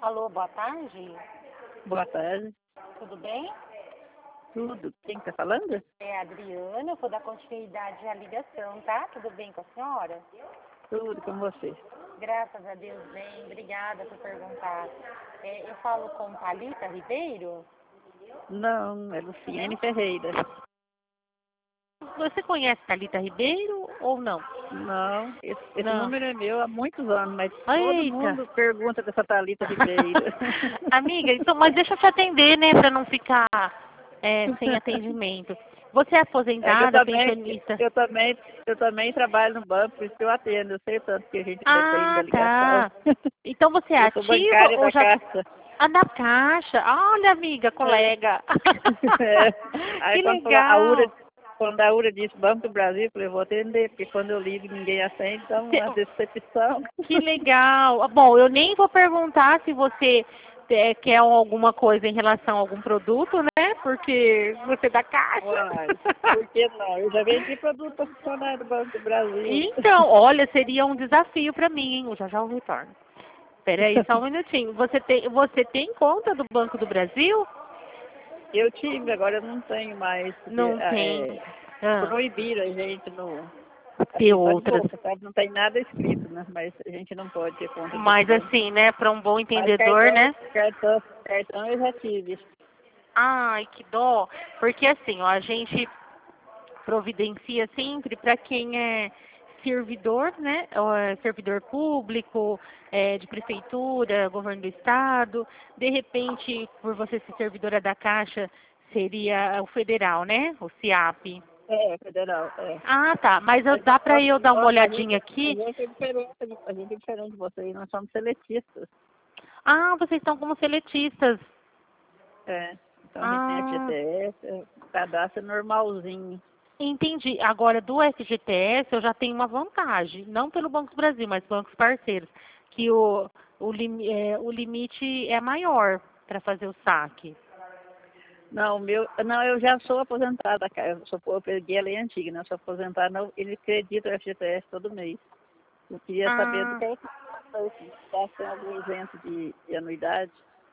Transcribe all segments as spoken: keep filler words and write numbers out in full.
Alô, boa tarde. Boa tarde. Tudo bem? Tudo. Quem está falando? É a Adriana, eu vou dar continuidade à ligação, tá? Tudo bem com a senhora? Tudo com você. Graças a Deus, bem. Obrigada por perguntar. É, eu falo com Thalita Ribeiro? Não, é Luciene Ferreira. Você conhece Thalita Ribeiro ou não? Não, esse, esse Não. número é meu há muitos anos, mas todo Eita. mundo pergunta dessa Thalita Ribeiro. Amiga, então, mas deixa eu te atender, né, pra não ficar é, sem atendimento. Você é É que eu aposentada, também, pensionista? eu também, eu também trabalho no banco, por isso que eu atendo. Eu sei tanto que a gente depende da Ah, ligação. tá. Então você é Eu sou ativa bancária ou da já... Caixa. Ah, da Caixa. Olha, amiga, É. colega. É. Aí Que quando falou a URA, legal. quando a URA disse Banco do Brasil, eu falei, vou atender, porque quando eu ligo ninguém atende, então Que uma decepção. que legal. Ah, bom, eu nem vou perguntar se você é, quer alguma coisa em relação a algum produto, né? Porque você é da Caixa. Uai, por que não? Eu já vendi produto para funcionário do Banco do Brasil. Então, olha, seria um desafio para mim, hein? Eu já já eu retorno. Peraí, só um minutinho. Você tem, você tem conta do Banco do Brasil? Eu tive, agora eu não tenho mais, porque Não tem. é, Ah, proibiram a gente no, ter assim, só de outras. boca, sabe? Não tem nada escrito, né? Mas a gente não pode ter conta desse Mas banco. assim, né, para um bom Mas entendedor, cartão, né? cartão, cartão eu já tive. Ai, que dó. Porque assim, ó, a gente providencia sempre para quem é servidor, né? Ou é servidor público, é, de prefeitura, governo do estado. De repente, por você ser servidora da Caixa, seria o federal, né? O CIAP. É, federal, é. Ah, tá. Mas eu- Mas dá para nós, eu dar uma nós- a gente, olhadinha a aqui? gente é diferente, de- a gente é diferente de vocês, nós somos seletistas. Ah, vocês estão como seletistas. É. Então a gente tem Ah, F G T S, é, o cadastro é normalzinho. entendi. Agora, do F G T S, eu já tenho uma vantagem. Não pelo Banco do Brasil, mas bancos parceiros. Que o, o, lim- é, o limite é maior para fazer o saque. Não, o meu, não, eu já sou aposentada, cara. Eu, sou, eu peguei a lei antiga, né? Eu sou aposentada, não, ele acredita o F G T S todo mês. Eu queria saber do Ah, que é que está sendo algum isento de, de anuidade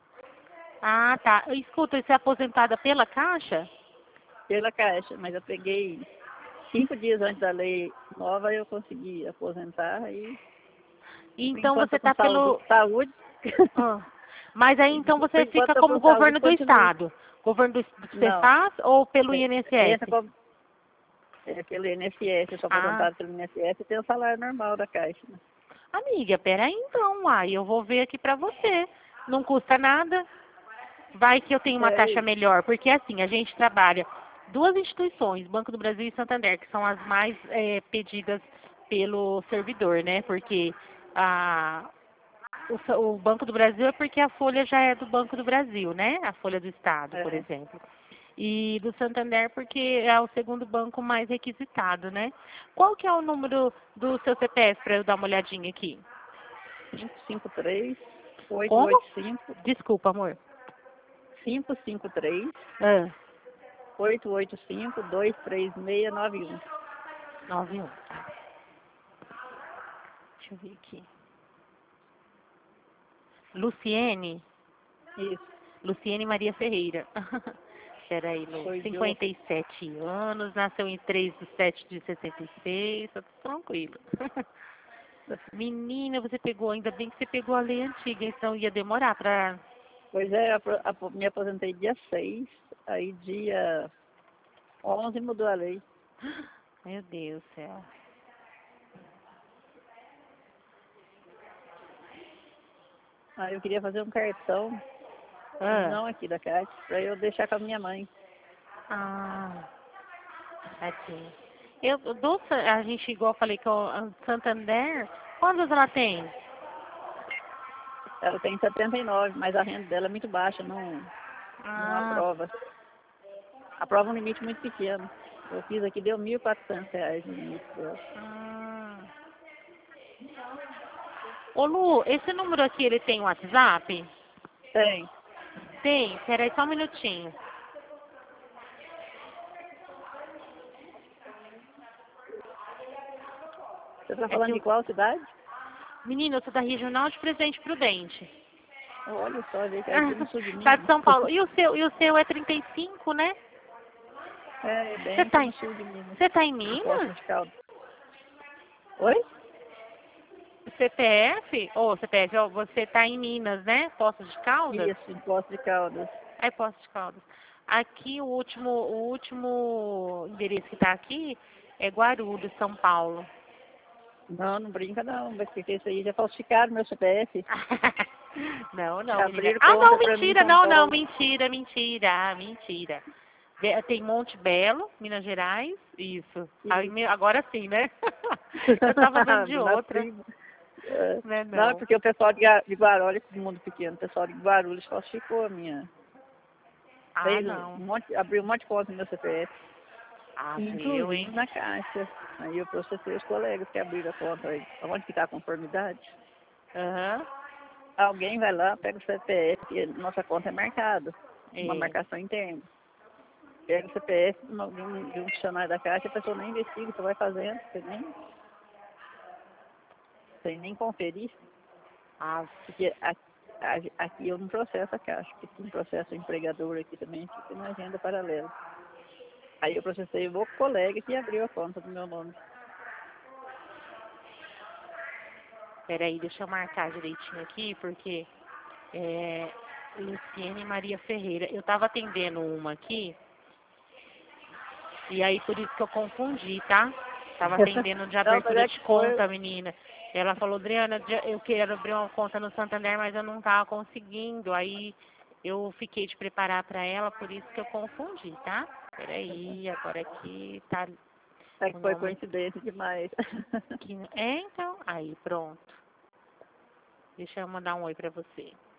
ah, tá. Escuta, você é aposentada pela Caixa? pela Caixa, mas eu peguei cinco dias antes da lei nova, eu consegui aposentar e, por Então enquanto, você estou está com saúde. pelo... saúde. Ah. Mas aí então Por você enquanto, fica estou como com saúde governo e do continuo. Estado. Governo do, do Não, Cefaz ou pelo é, entra I N S S? como é, pelo I N S S, eu sou Ah, aposentada pelo I N S S e tenho o salário normal da Caixa. Né? amiga, peraí então, aí eu vou ver aqui pra você. Não custa nada, vai que eu tenho uma É taxa isso. melhor, porque assim, a gente trabalha duas instituições, Banco do Brasil e Santander, que são as mais eh, pedidas pelo servidor, né? Porque a, o, sa- o Banco do Brasil é porque a folha já é do Banco do Brasil, né? A folha do Estado, por É, exemplo. E do Santander porque é o segundo banco mais requisitado, né? Qual que é o número do seu C P F para eu dar uma olhadinha aqui? cinco cinco três, oito Como? oito cinco, Desculpa, amor. cinco cinco três, Ah, oito oito cinco, dois três seis nove um. nove um. Tá. Deixa eu ver aqui. Luciene? Isso, Luciene Maria Ferreira. Peraí, Lu. foi de outro. cinquenta e sete anos, nasceu em três de sete de sessenta e seis, tá tudo tranquilo. Menina, você pegou, ainda bem que você pegou a lei antiga, então ia demorar pra... Pois é, apro- apo- me aposentei dia seis, aí dia onze mudou a lei. Meu Deus do céu. Aí eu queria fazer um cartão, Ah, não aqui da Caixa, para eu deixar com a minha mãe. ah, tadinha. Eu, eu dou, sa- a gente, igual eu falei, que o Santander, quantos ela tem? Ela tem setenta e nove, mas a renda dela é muito baixa, não, não Ah, aprova. Aprova um limite muito pequeno. Eu fiz aqui, deu mil e quatrocentos reais no limite dela. ah. Ô Lu, esse número aqui, ele tem WhatsApp? Tem. Tem, peraí só um minutinho. Você está É que falando de eu, qual cidade? menina, eu sou da Regional de Presidente Prudente. Olha só, vê que é aqui no sul de Minas. Tá de São Paulo. E o seu, e o seu é trinta e cinco, né? É, é bem Você tá aqui em, no sul de Minas. você tá em Poços Minas? de Caldas. Oi? C P F? Ô, C P F, ó, você tá em Minas, né? Poços de Caldas? Isso, em Poços de Caldas. É Poços de Caldas. Aqui, o último, o último endereço que tá aqui é Guarulhos, São Paulo. Não, não brinca não, mas porque isso aí já falsificaram meu C P F. Não, não, Já menina. abriram Ah, não, conta pra mim em mentira, São não, não, Paulo. mentira, mentira, mentira. De- Tem Monte Belo, Minas Gerais, isso. Aí, Isso. me- agora sim, né? Eu tava vendo de Na outra, prima. É. né, Não, é não. porque o pessoal de Ga- de Guarulhos, todo mundo pequeno, o pessoal de Guarulhos falsificou a minha. Ah, Fez não. um monte, abriu um monte de conta no meu C P F. Ah, viu, Inclusive hein? na Caixa. Aí eu processei os colegas que abriram a conta aí. Onde que está a conformidade? Aham. Alguém vai lá, pega o C P F, e nossa conta é marcada. Uma É. marcação interna. Pega o C P F de uma- de um, de um funcionário da Caixa, a pessoa nem investiga, você vai fazendo, você nem, sem nem conferir. Ah, Porque a- a- aqui eu não processo a Caixa, porque tem processo empregador aqui também, fica na agenda paralela. Aí eu processei o meu colega que abriu a conta do meu nome. peraí, deixa eu marcar direitinho aqui, porque é Luciene Maria Ferreira. Eu tava atendendo uma aqui, e aí por isso que eu confundi, tá? Tava atendendo de Não, mas abertura é de que foi. conta, menina. Ela falou, Adriana, eu quero abrir uma conta no Santander, mas eu não tava conseguindo. Aí eu fiquei de preparar para ela, por isso que eu confundi, tá? Peraí, agora aqui tá É o que foi nome coincidência demais. aqui. É, então, aí pronto. Deixa eu mandar um oi pra você.